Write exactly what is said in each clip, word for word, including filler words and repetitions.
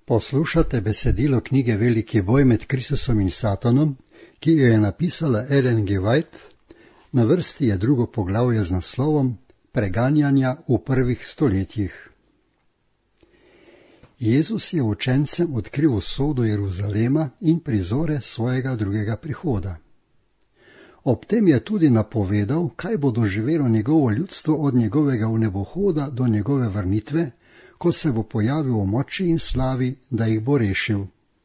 Poslušate besedilo knjige Veliki boj med Kristusom in Satanom, ki jo je napisala Ellen G. White. Na vrsti je drugo poglavje z naslovom Preganjanja v prvih stoletjih. Jezus je učencem odkril usodo Jeruzalema in prizore svojega drugega prihoda. Ob tem je tudi napovedal, kaj bo doživelo njegovo ljudstvo od njegovega vnebohoda do njegove vrnitve, ko se bo pojavil v moči in slavi, da jih bo rešil.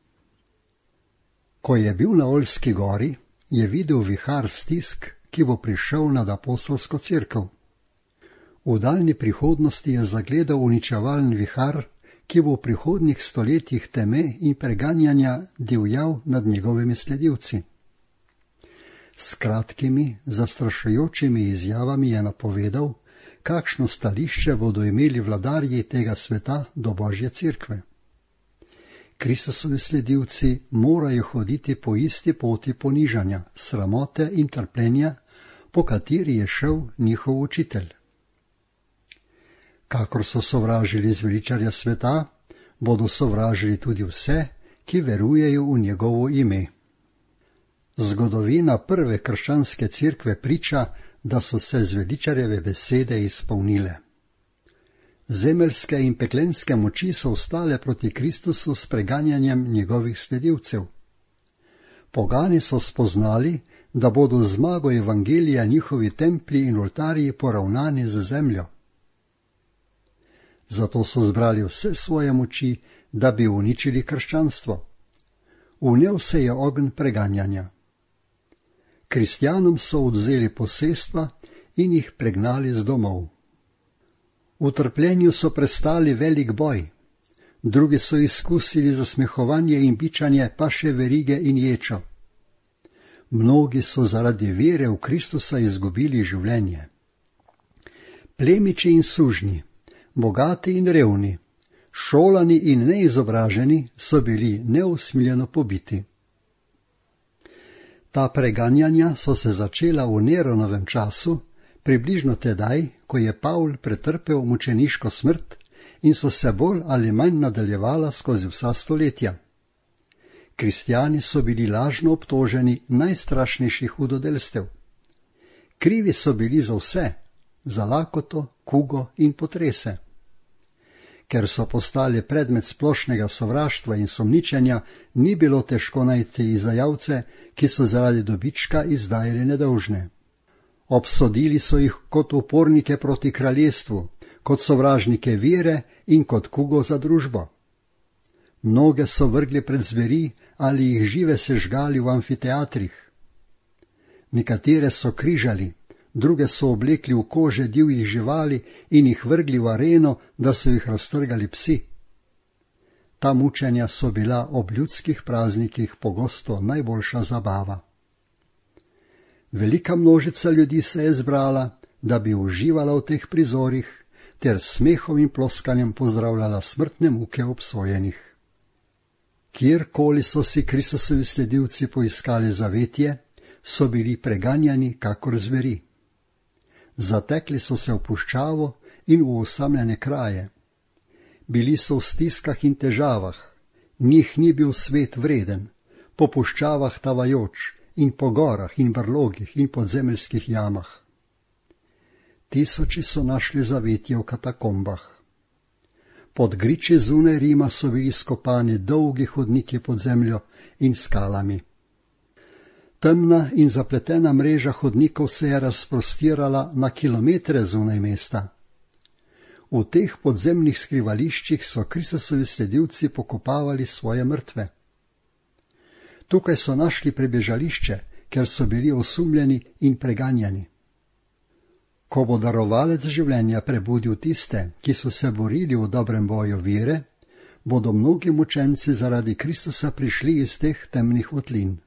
Ko je bil na Oljski gori, je videl vihar stisk, ki bo prišel nad apostolsko cerkev. V daljni prihodnosti je zagledal uničevalen vihar, ki bo v prihodnjih stoletjih teme in preganjanja divjal nad njegovimi sledilci. S kratkimi, zastrašujočimi izjavami je napovedal, kakšno stališče bodo imeli vladarji tega sveta do Božje cerkve. Kristusovi sledilci morajo hoditi po isti poti ponižanja, sramote in trpljenja, po kateri je šel njihov učitelj. Kakor so sovražili zveličarja sveta, bodo sovražili tudi vse, ki verujejo v njegovo ime. Zgodovina prve krščanske cerkve priča, da so se zveličarjeve besede izpolnile. Zemeljske in peklenske moči so vstale proti Kristusu s preganjanjem njegovih sledilcev. Pogani so spoznali, da bodo z zmago evangelija njihovi templji in oltarji poravnani z zemljo. Zato so zbrali vse svoje moči, da bi uničili krščanstvo. Vnel se je ogenj preganjanja. Kristjanom so odvzeli posestva in jih pregnali z domov. V trpljenju so prestali velik boj, drugi so izkusili zasmehovanje in bičanje, pa še verige in ječo. Mnogi so zaradi vere v Kristusa izgubili življenje. Plemiči in sužnji, bogati in revni, šolani in neizobraženi so bili neusmiljeno pobiti. Ta preganjanja so se začela v Neronovem času, približno tedaj, ko je Pavl pretrpel mučeniško smrt in so se bolj ali manj nadaljevala skozi vsa stoletja. Kristjani so bili lažno obtoženi najstrašnejših hudodelstev. Krivi so bili za vse, za lakoto, kugo in potrese. Ker so postali predmet splošnega sovraštva in sumničenja, ni bilo težko najti izdajalce, ki so zaradi dobička izdajali nedolžne. Obsodili so jih kot upornike proti kraljestvu, kot sovražnike vere in kot kugo za družbo. Mnoge so vrgli pred zveri ali jih žive sežgali v amfiteatrih. Nekatere so križali, druge so oblekli v kože divjih živali in jih vrgli v areno, da so jih raztrgali psi. Ta mučenja so bila ob ljudskih praznikih pogosto najboljša zabava. Velika množica ljudi se je zbrala, da bi uživala v teh prizorih, ter smehom in ploskanjem pozdravljala smrtne muke obsojenih. Kjerkoli so si Kristusovi sledilci poiskali zavetje, so bili preganjani kakor zveri. Zatekli so se v puščavo in v osamljene kraje. Bili so v stiskah in težavah, njih ni bil svet vreden, po puščavah tavajoč in po gorah in brlogih in podzemeljskih jamah. Tisoči so našli zavetje v katakombah. Pod griči zunaj Rima so bili skopani dolgi hodniki pod zemljo in skalami. Temna in zapletena mreža hodnikov se je razprostirala na kilometre zunaj mesta. V teh podzemnih skrivališčih so Kristusovi sledilci pokopavali svoje mrtve. Tukaj so našli prebežališče, ker so bili osumljeni in preganjani. Ko bo darovalec življenja prebudil tiste, ki so se borili v dobrem boju vere, bodo mnogi mučenci zaradi Kristusa prišli iz teh temnih votlin.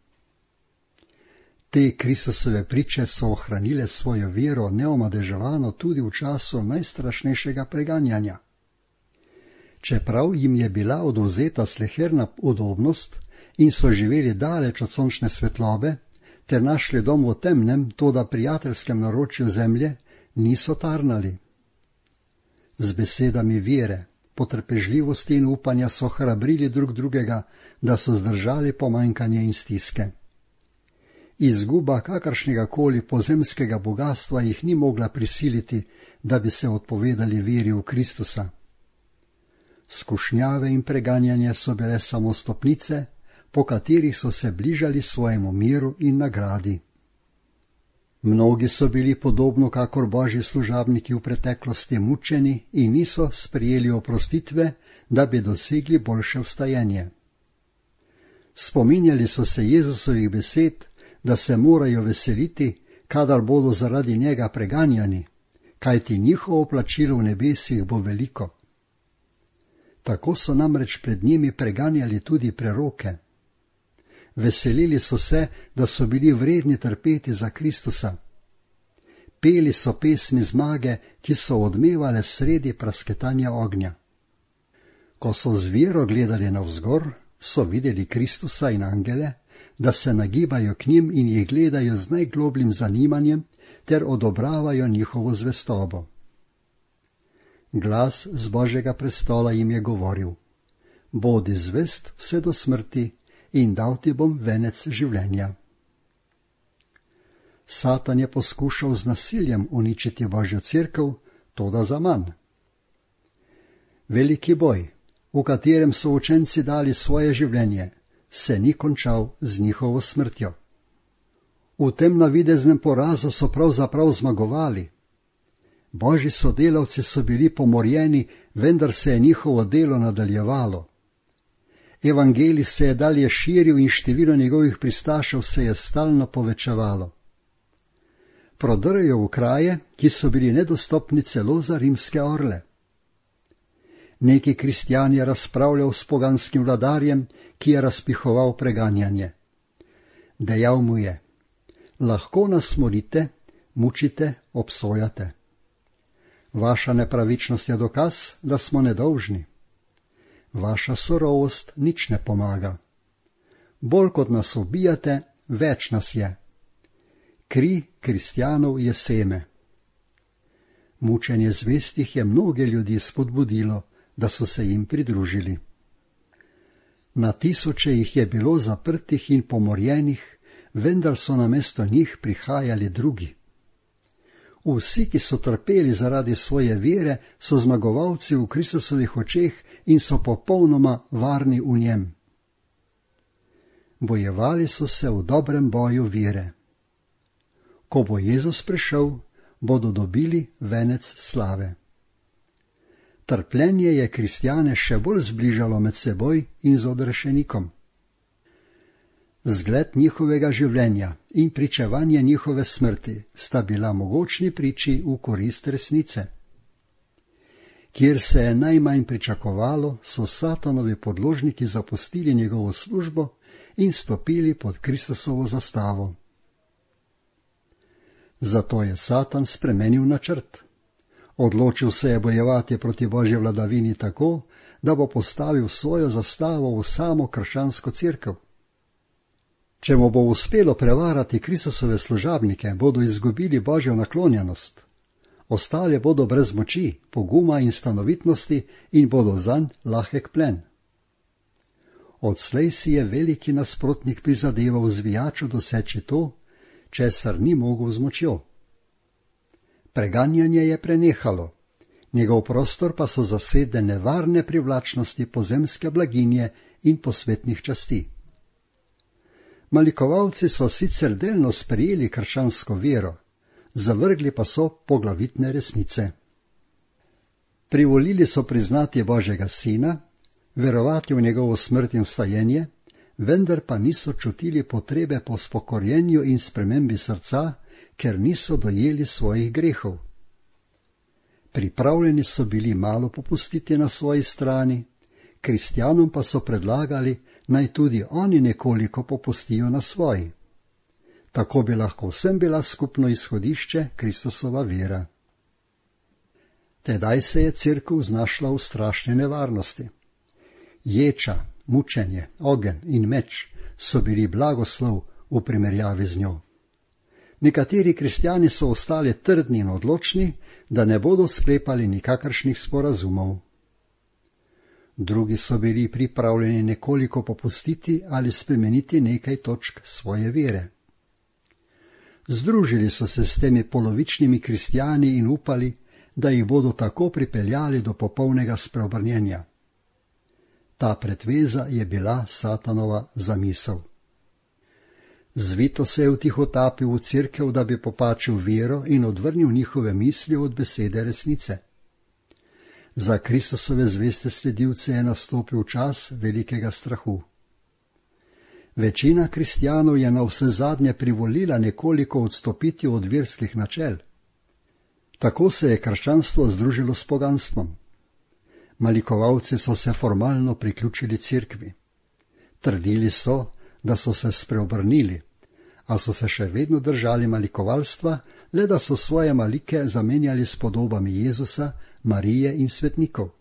Te Kristusove priče so ohranile svojo vero neomadeževano tudi v času najstrašnejšega preganjanja. Čeprav jim je bila odvzeta sleherna udobnost in so živeli daleč od sončne svetlobe, ter našli dom v temnem, toda prijateljskem naročju zemlje, niso tarnali. Z besedami vere, potrpežljivosti in upanja so hrabrili drug drugega, da so zdržali pomanjkanje in stiske. Izguba kakršnega koli pozemskega bogatstva jih ni mogla prisiliti, da bi se odpovedali veri v Kristusa. Skušnjave in preganjanje so bile samo stopnice, po katerih so se bližali svojemu miru in nagradi. Mnogi so bili podobno kakor božji služabniki v preteklosti mučeni in niso sprijeli oprostitve, da bi dosegli boljše vstajenje. Spominjali so se Jezusovih besed, da se morajo veseliti, kadar bodo zaradi njega preganjani, kajti njihovo plačilo v nebesih bo veliko. Tako so namreč pred njimi preganjali tudi preroke. Veselili so se, da so bili vredni trpeti za Kristusa. Peli so pesmi zmage, ki so odmevale sredi prasketanja ognja. Ko so z vero gledali navzgor, so videli Kristusa in angele, da se nagibajo k njim in jih gledajo z najglobljim zanimanjem ter odobravajo njihovo zvestobo. Glas z Božjega prestola jim je govoril: Bodi zvest vse do smrti in dal ti bom venec življenja. Satan je poskušal z nasiljem uničiti Božjo cerkev, toda zaman. Veliki boj, v katerem so učenci dali svoje življenje, se ni končal z njihovo smrtjo. V tem navideznem porazu so pravzaprav zmagovali. Božji sodelavci so bili pomorjeni, vendar se je njihovo delo nadaljevalo. Evangelij se je dalje širil in število njegovih pristašev se je stalno povečevalo. Prodrl v kraje, ki so bili nedostopni celo za rimske orle. Neki kristjan je razpravljal s poganskim vladarjem, ki je razpihoval preganjanje. Dejal mu je: Lahko nas morite, mučite, obsojate. Vaša nepravičnost je dokaz, da smo nedolžni. Vaša surovost nič ne pomaga. Bolj kot nas ubijate, več nas je. Kri kristjanov je seme. Mučenje zvestih je mnoge ljudi spodbudilo, da so se jim pridružili. Na tisoče jih je bilo zaprtih in pomorjenih, vendar so namesto njih prihajali drugi. Vsi, ki so trpeli zaradi svoje vere, so zmagovalci v Kristusovih očeh in so popolnoma varni v njem. Bojevali so se v dobrem boju vere. Ko bo Jezus prišel, bodo dobili venec slave. Trpljenje je kristjane še bolj zbližalo med seboj in z odrešenikom. Zgled njihovega življenja in pričevanje njihove smrti sta bila mogočni priči v korist resnice. Kjer se je najmanj pričakovalo, so Satanovi podložniki zapustili njegovo službo in stopili pod Kristusovo zastavo. Zato je Satan spremenil načrt. Odločil se je bojevati proti Božji vladavini tako, da bo postavil svojo zastavo v samo krščansko cerkev. Če mu bo uspelo prevarati Kristusove služabnike, bodo izgubili Božjo naklonjenost. Ostale bodo brez moči, poguma in stanovitnosti in bodo zanj lahek plen. Odslej si je veliki nasprotnik prizadeval zvijaču doseči to, česar ni mogel z močjo. Preganjanje je prenehalo, njegov prostor pa so zasedle nevarne privlačnosti pozemske blaginje in posvetnih časti. Malikovalci so sicer delno sprejeli krščansko vero, zavrgli pa so poglavitne resnice. Privolili so priznati Božjega sina, verovati v njegovo smrt in vstajenje, vendar pa niso čutili potrebe po spokorjenju in spremembi srca, ker niso dojeli svojih grehov. Pripravljeni so bili malo popustiti na svoji strani, kristjanom pa so predlagali, naj tudi oni nekoliko popustijo na svoji. Tako bi lahko vsem bila skupno izhodišče Kristusova vera. Tedaj se je cerkev znašla v strašni nevarnosti. Ječa, mučenje, ogenj in meč so bili blagoslov v primerjavi z njo. Nekateri kristjani so ostali trdni in odločni, da ne bodo sklepali nikakršnih sporazumov. drugi so bili pripravljeni nekoliko popustiti ali spremeniti nekaj točk svoje vere. Združili so se s temi polovičnimi kristjani in upali, da jih bodo tako pripeljali do popolnega spreobrnjenja. Ta pretveza je bila Satanova zamisel. Zvito se je vtihotapil v cerkev, da bi popačil vero in odvrnil njihove misli od besede resnice. Za Kristusove zveste sledilce je nastopil čas velikega strahu. Večina kristjanov je na vse zadnje privolila nekoliko odstopiti od verskih načel. Tako se je krščanstvo združilo s poganstvom. Malikovalci so se formalno priključili cerkvi. Trdili so, da so se spreobrnili, a so se še vedno držali malikovalstva, le da so svoje malike zamenjali s podobami Jezusa, Marije in svetnikov.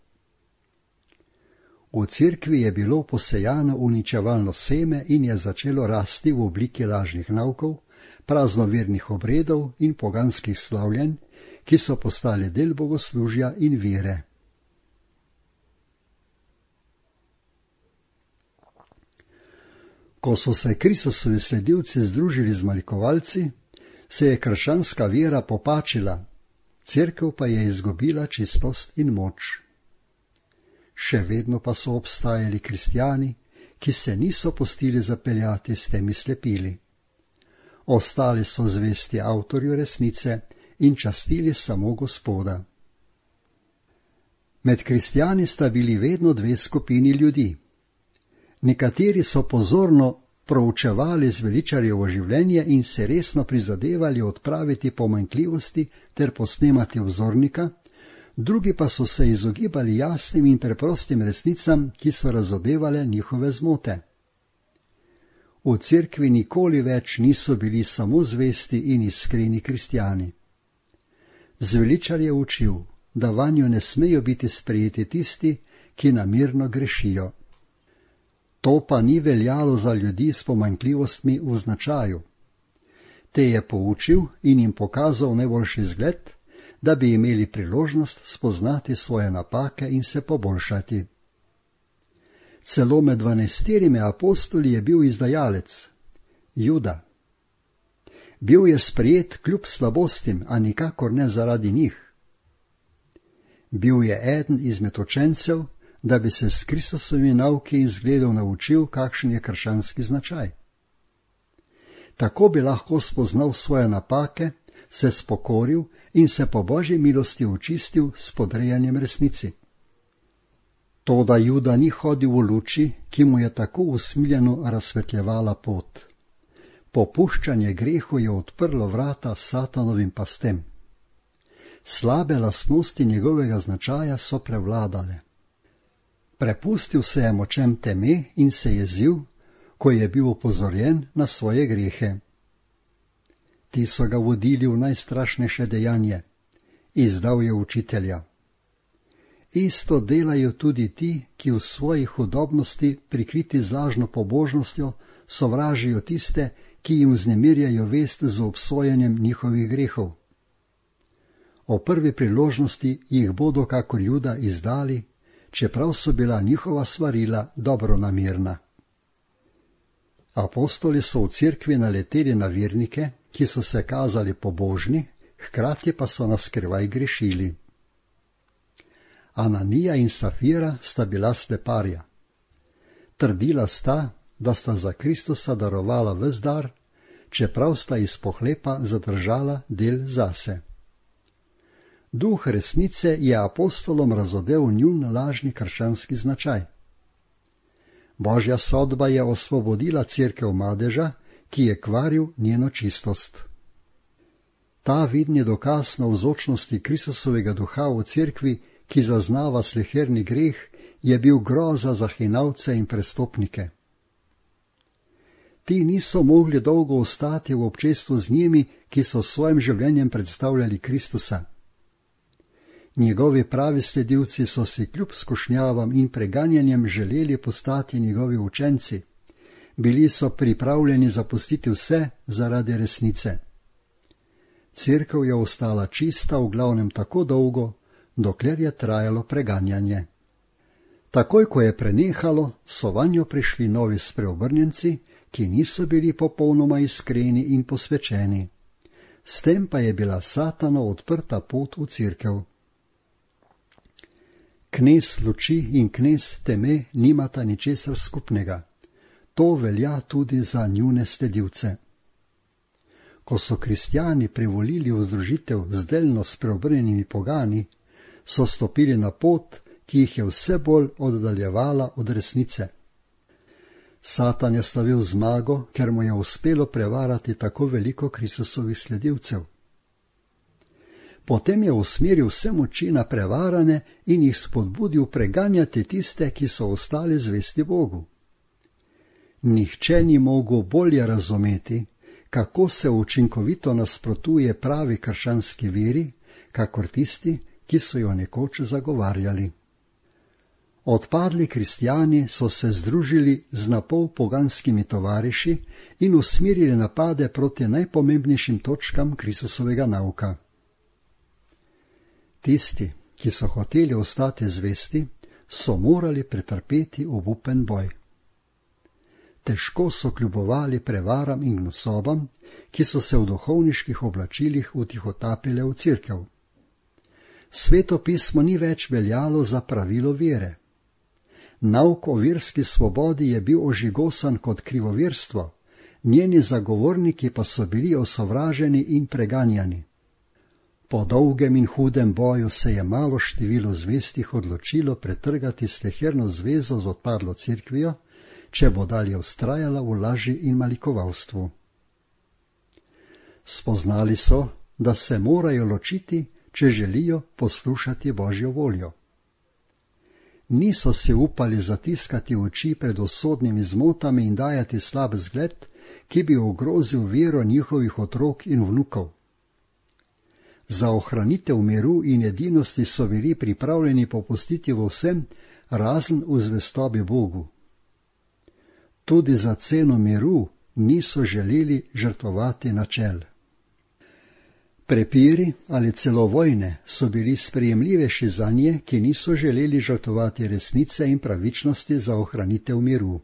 V cerkvi je bilo posejano uničevalno seme in je začelo rasti v obliki lažnih naukov, praznovernih obredov in poganskih slavljenj, ki so postali del bogoslužja in vere. Ko so se Kristusovi sledilci združili z malikovalci, se je krščanska vera popačila, cerkev pa je izgubila čistost in moč. Še vedno pa so obstajali kristjani, ki se niso pustili zapeljati s temi slepili. Ostali so zvesti avtorju resnice in častili samo Gospoda. Med kristjani sta bili vedno dve skupini ljudi. Nekateri so pozorno proučevali zveličarjevo življenje in se resno prizadevali odpraviti pomanjkljivosti ter posnemati vzornika, drugi pa so se izogibali jasnim in preprostim resnicam, ki so razodevale njihove zmote. V cerkvi nikoli več niso bili samo zvesti in iskreni kristjani. Zveličar je učil, da vanjo ne smejo biti sprejeti tisti, ki namerno grešijo. To pa ni veljalo za ljudi s pomanjkljivostmi v značaju. Te je poučil in jim pokazal najboljši zgled, da bi imeli priložnost spoznati svoje napake in se poboljšati. Celo med dvanajsterimi apostoli je bil izdajalec, Juda. Bil je sprejet kljub slabostim, a nikakor ne zaradi njih. Bil je eden izmed učencev, da bi se s Kristusovimi nauki in zgledov naučil, kakšen je krščanski značaj. Tako bi lahko spoznal svoje napake, se spokoril in se po Božji milosti očistil s podrejanjem resnici. Toda Juda ni hodil v luči, ki mu je tako usmiljeno razsvetljevala pot. Popuščanje grehu je odprlo vrata Satanovim pastem. Slabe lastnosti njegovega značaja so prevladale. Prepustil se je močem teme in se jezil, ko je bil opozorjen na svoje grehe. Ti so ga vodili v najstrašnejše dejanje. Izdal je učitelja. Isto delajo tudi ti, ki v svoji hudobnosti, prikriti z lažno pobožnostjo, sovražijo tiste, ki jim vznemirjajo vest z obsojanjem njihovih grehov. O prvi priložnosti jih bodo kakor Juda izdali, čeprav so bila njihova svarila dobronamerna. Apostoli so v cerkvi naleteli na vernike, ki so se kazali pobožni, hkrati pa so naskrivaj grešili. Ananija in Safira sta bila sleparja. Trdila sta, da sta za Kristusa darovala ves dar, čeprav sta iz pohlepa zadržala del zase. Duh resnice je apostolom razodel njun lažni krščanski značaj. Božja sodba je osvobodila cerkev madeža, ki je kvaril njeno čistost. Ta vidni dokaz navzočnosti Kristusovega duha v cerkvi, ki zaznava sleherni greh, je bil groza za hinavce in prestopnike. Ti niso mogli dolgo ostati v občestvu z njimi, ki so s svojim življenjem predstavljali Kristusa. Njegovi pravi sledilci so si kljub skušnjavam in preganjanjem želeli postati njegovi učenci. Bili so pripravljeni zapustiti vse zaradi resnice. Cerkev je ostala čista v glavnem tako dolgo, dokler je trajalo preganjanje. Takoj, ko je prenehalo, so vanjo prišli novi spreobrnjenci, ki niso bili popolnoma iskreni in posvečeni. S tem pa je bila Satanu odprta pot v cerkev. Knez luči in knez teme nimata ničesar skupnega. To velja tudi za njune sledilce. Ko so kristjani privolili v združitev z delno spreobrnjenimi pogani, so stopili na pot, ki jih je vse bolj oddaljevala od resnice. Satan je slavil zmago, ker mu je uspelo prevarati tako veliko Kristusovih sledilcev. Potem je usmeril vse moči na prevarane in jih spodbudil preganjati tiste, ki so ostali zvesti Bogu. Nihče ni mogel bolje razumeti, kako se učinkovito nasprotuje pravi krščanski veri, kakor tisti, ki so jo nekoč zagovarjali. Odpadli kristjani so se združili z napol poganskimi tovariši in usmerili napade proti najpomembnejšim točkam Kristusovega nauka. Tisti, ki so hoteli ostati zvesti, so morali pretrpeti obupen boj. Težko so kljubovali prevaram in gnusobam, ki so se v duhovniških oblačilih utihotapile v cerkev. Sveto pismo ni več veljalo za pravilo vere. Nauk o verski svobodi je bil ožigosan kot krivoverstvo, njeni zagovorniki pa so bili osovraženi in preganjani. Po dolgem in hudem boju se je malo število zvestih odločilo pretrgati sleherno zvezo z odpadlo cerkvijo, če bo dalje vztrajala v laži in malikovalstvu. Spoznali so, da se morajo ločiti, če želijo poslušati Božjo voljo. Niso se upali zatiskati oči pred usodnimi zmotami in dajati slab zgled, ki bi ogrozil vero njihovih otrok in vnukov. Za ohranitev miru in edinosti so bili pripravljeni popustiti v vsem, razen v zvestobi Bogu. Tudi za ceno miru niso želeli žrtvovati načel. Prepiri ali celo vojne so bili sprejemljivejši zanje, ki niso želeli žrtvovati resnice in pravičnosti za ohranitev miru.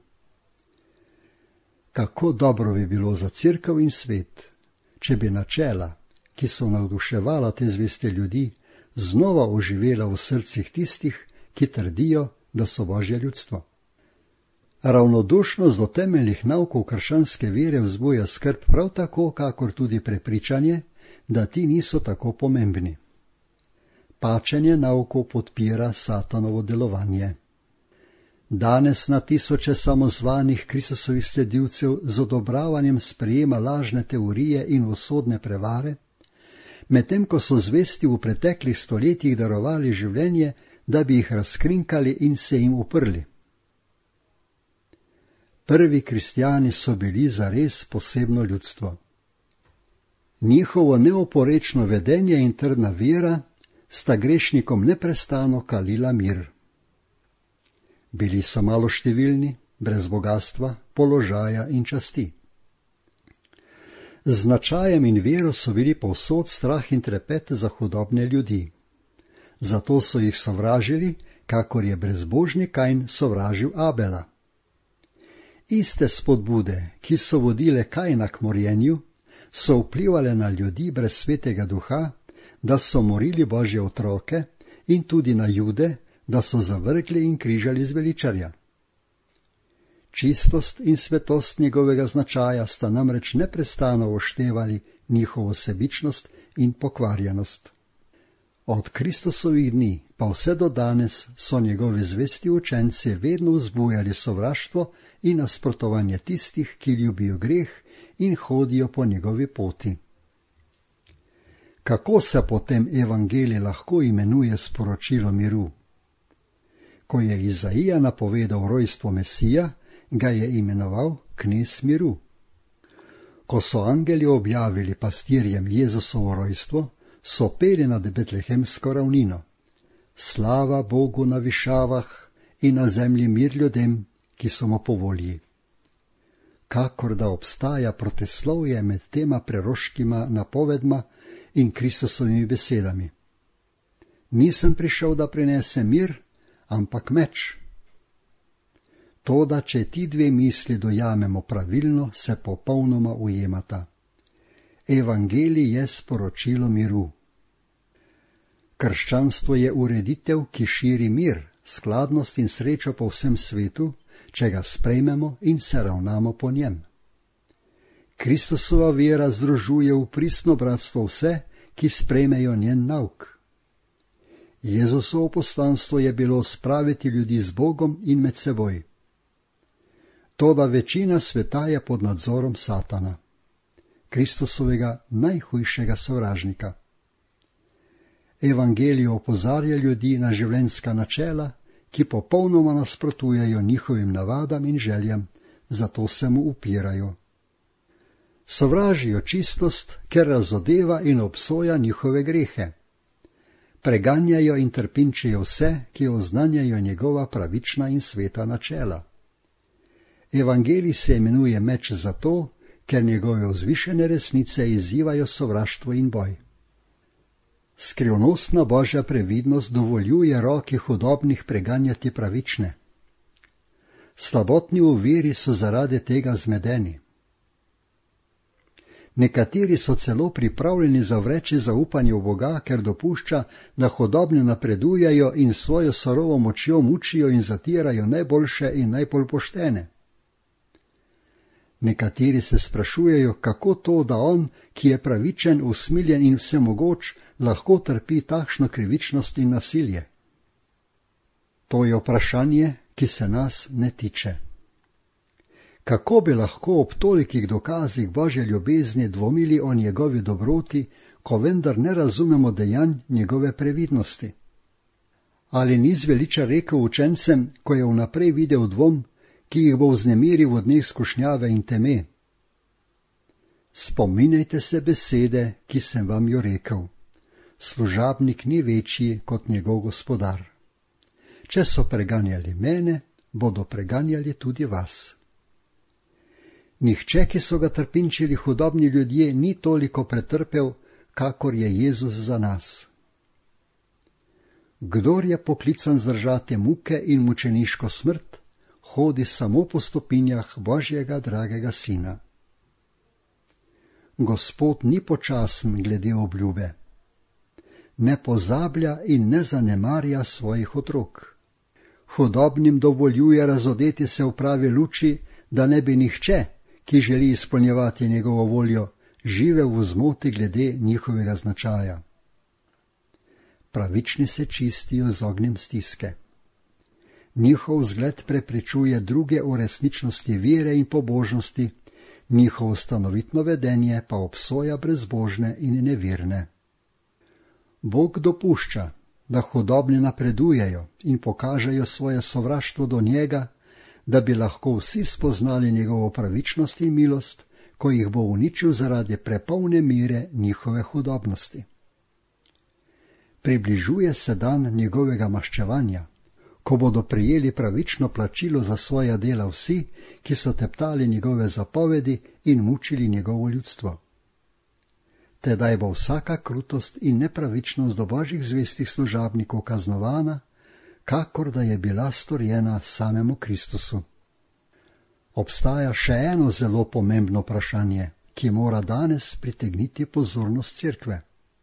Kako dobro bi bilo za cerkev in svet, če bi načela, ki so navduševala te zveste ljudi, znova oživela v srcih tistih, ki trdijo, da so Božje ljudstvo. Ravnodušnost do temeljnih naukov krščanske vere vzbuja skrb prav tako, kakor tudi prepričanje, da ti niso tako pomembni. Pačenje naukov podpira Satanovo delovanje. Danes na tisoče samozvanih Kristusovih sledilcev z odobravanjem sprejema lažne teorije in usodne prevare, medtem ko so zvesti v preteklih stoletjih darovali življenje, da bi jih razkrinkali in se jim uprli. Prvi kristjani so bili zares posebno ljudstvo. Njihovo neoporečno vedenje in trdna vera sta grešnikom neprestano kalila mir. Bili so maloštevilni, brez bogastva, položaja in časti. Z značajem in vero so bili povsod strah in trepet za hudobne ljudi. Zato so jih sovražili, kakor je brezbožni Kain sovražil Abela. Iste spodbude, ki so vodile Kaina k morjenju, so vplivale na ljudi brez svetega duha, da so morili Božje otroke, in tudi na Jude, da so zavrgli in križali zveličarja. Čistost in svetost njegovega značaja sta namreč neprestano oštevali njihovo sebičnost in pokvarjenost. Od Kristusovih dni pa vse do danes so njegovi zvesti učenci vedno vzbujali sovraštvo in nasprotovanje tistih, ki ljubijo greh in hodijo po njegovi poti. Kako se potem evangelij lahko imenuje sporočilo miru? Ko je Izaija napovedal rojstvo Mesija, ga je imenoval knez miru. Ko so angeli objavili pastirjem Jezusovo rojstvo, so peli nad betlehemsko ravnino. Slava Bogu na višavah in na zemlji mir ljudem, ki so mu po volji. Kakor da obstaja proteslovje med tema preroškima napovedma in Kristusovimi besedami. Nisem prišel, da prinesem mir, ampak meč, Toda, če ti dve misli dojamemo pravilno, se popolnoma ujemata. Evangelij je sporočilo miru. Krščanstvo je ureditev, ki širi mir, skladnost in srečo po vsem svetu, če ga sprejmemo in se ravnamo po njem. Kristusova vera združuje v pristno bratstvo vse, ki sprejmejo njen nauk. Jezusovo poslanstvo je bilo spraviti ljudi z Bogom in med seboj. Toda večina sveta je pod nadzorom Satana, Kristusovega najhujšega sovražnika. Evangelij opozarja ljudi na življenjska načela, ki popolnoma nasprotujejo njihovim navadam in željam, zato se mu upirajo. Sovražijo čistost, ker razodeva in obsoja njihove grehe. Preganjajo in trpinčijo vse, ki oznanjajo njegova pravična in sveta načela. Evangelij se imenuje meč zato, ker njegove vzvišene resnice izzivajo sovraštvo in boj. Skrivnostna Božja previdnost dovoljuje roki hudobnih preganjati pravične. Slabotni v veri so zaradi tega zmedeni. Nekateri so celo pripravljeni zavreči zaupanje v Boga, ker dopušča, da hudobni napredujejo in svojo surovo močjo mučijo in zatirajo najboljše in najbolj poštene. Nekateri se sprašujejo, kako to, da on, ki je pravičen, usmiljen in vsemogoč, lahko trpi takšno krivičnost in nasilje. To je vprašanje, ki se nas ne tiče. Kako bi lahko ob tolikih dokazih Božje ljubezni dvomili o njegovi dobroti, ko vendar ne razumemo dejanj njegove previdnosti? Ali ni zveliča rekel učencem, ko je vnaprej videl dvom, ki jih bo vznemiril v dneh skušnjave in teme? Spominjajte se besede, ki sem vam jo rekel. Služabnik ni večji kot njegov gospodar. Če so preganjali mene, bodo preganjali tudi vas. Nihče, ki so ga trpinčili hudobni ljudje, ni toliko pretrpel, kakor je Jezus za nas. Kdor je poklican zdržati muke in mučeniško smrt, hodi samo po stopinjah Božjega dragega Sina. Gospod ni počasen glede obljube. Ne pozablja in ne zanemarja svojih otrok. Hudobnim dovoljuje razodeti se v pravi luči, da ne bi nihče, ki želi izpolnjevati njegovo voljo, živel v zmoti glede njihovega značaja. Pravični se čistijo z ognjem stiske. Njihov vzgled prepričuje druge o resničnosti vere in pobožnosti, njihovo stanovitno vedenje pa obsoja brezbožne in nevirne. Bog dopušča, da hudobni napredujejo in pokažejo svoje sovraštvo do njega, da bi lahko vsi spoznali njegovo pravičnost in milost, ko jih bo uničil zaradi prepolne mere njihove hudobnosti. Približuje se dan njegovega maščevanja, ko bodo prejeli pravično plačilo za svoja dela vsi, ki so teptali njegove zapovedi in mučili njegovo ljudstvo. Tedaj bo vsaka krutost in nepravičnost do Božjih zvestih služabnikov kaznovana, kakor da je bila storjena samemu Kristusu. Obstaja še eno zelo pomembno vprašanje, ki mora danes pritegniti pozornost cerkve.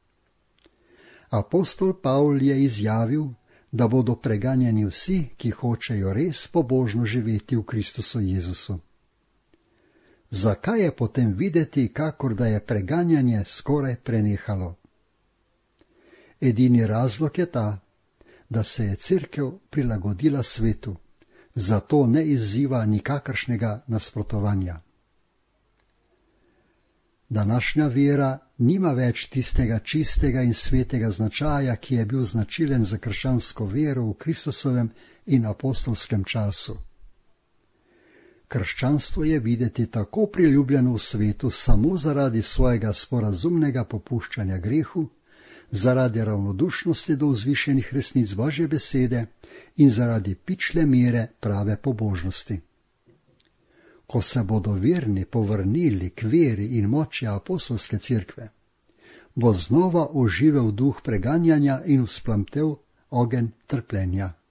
Apostol Pavl je izjavil, da bodo preganjani vsi, ki hočejo res pobožno živeti v Kristusu Jezusu. Zakaj je potem videti, kakor da je preganjanje skoraj prenehalo? Edini razlog je ta, da se je cerkev prilagodila svetu, zato ne izziva nikakršnega nasprotovanja. Današnja vera nima več tistega čistega in svetega značaja, ki je bil značilen za krščansko vero v Kristusovem in apostolskem času. Krščanstvo je videti tako priljubljeno v svetu samo zaradi svojega sporazumnega popuščanja grehu, zaradi ravnodušnosti do vzvišenih resnic Božje besede in zaradi pičle mere prave pobožnosti. Ko se bodo verni povrnili k veri in moči apostolske cerkve, bo znova oživel duh preganjanja in vzplamtel ogenj trpljenja.